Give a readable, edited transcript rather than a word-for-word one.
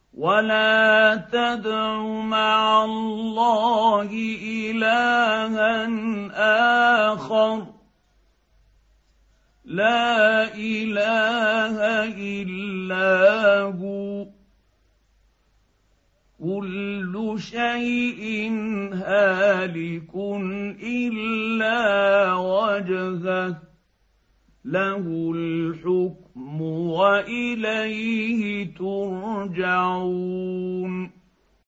ولا تدع مع الله إلها آخر لا إله إلا هو كل شيء هالك إلا وجهه له الحكم وإليه ترجعون